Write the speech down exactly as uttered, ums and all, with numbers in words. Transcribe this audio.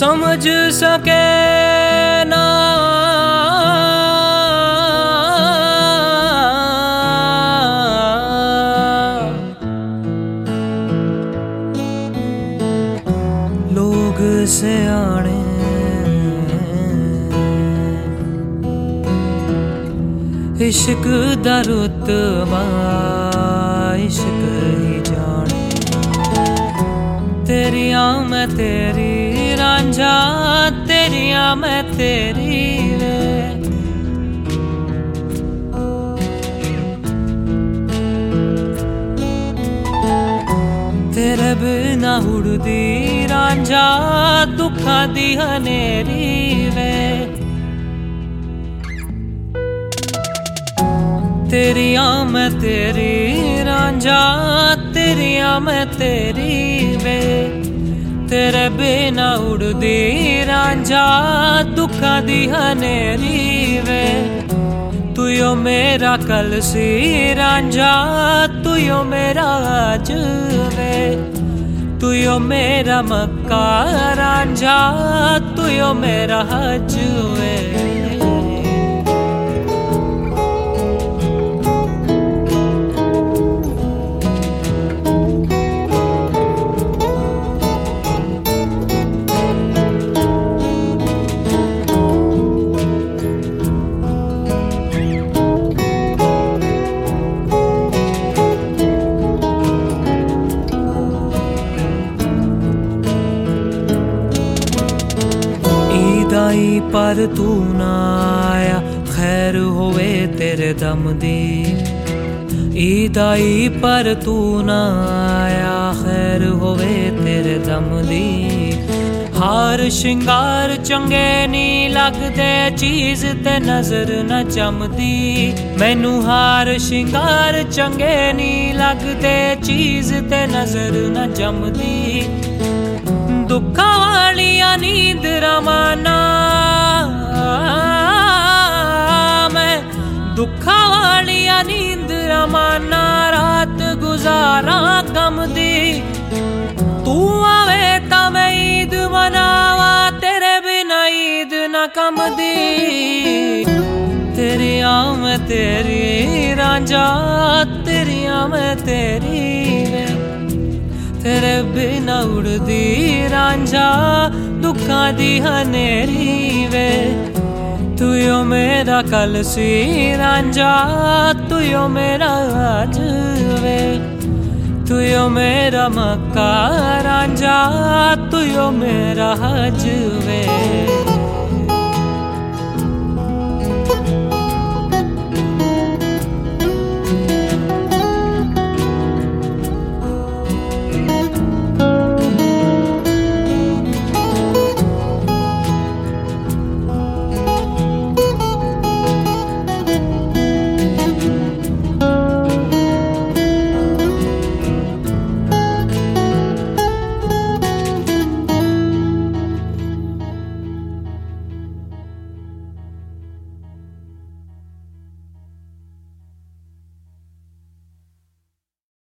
समझ सके ना लोग सियाने इश्क दा रुतबा इश्क ही जाने तेरिया मैं तेरी रांझा तेरिया मैं तेरी वे तेरे बिना उड़दी रांझा दुखा दी हनेरी वे तेरिया मैं तेरी रांझा तेरिया मैं तेरी वे तेरे बिना उड़दी रांझा दुखा दी हनेरी वे तू यो मेरा कल सी रांझा तू यो मेरा आज वे तू यो मेरा मक्का रांझा तू यो मेरा हज वे पर तू ना आया खैर होवे तेरे दम दी ईद आई पर तू ना आया खैर होवे तेरे दम दी हार शिंगार चंगे नी लगदे चीज ते नजर न जमदी मैनू हार शिंगार चंगे नी लगदे चीज ते नजर न जमदी दुखा वालिया नींद रवाना मैं दुखा वालिया नींद रवाना रात गुजारा गम दी तू आवे ता मैं ईद मनावा तेरे बिना ईद न कम दी तेरी मैं तेरी रांझा तेरी मैं तेरी तेरे बिना उड़दी रांझा दुखा दी हनेरी वे तू यो मेरा कल सी रांझा तू यो मेरा आज वे तू यो मेरा मक्का रांझा तू यो मेरा हज वे।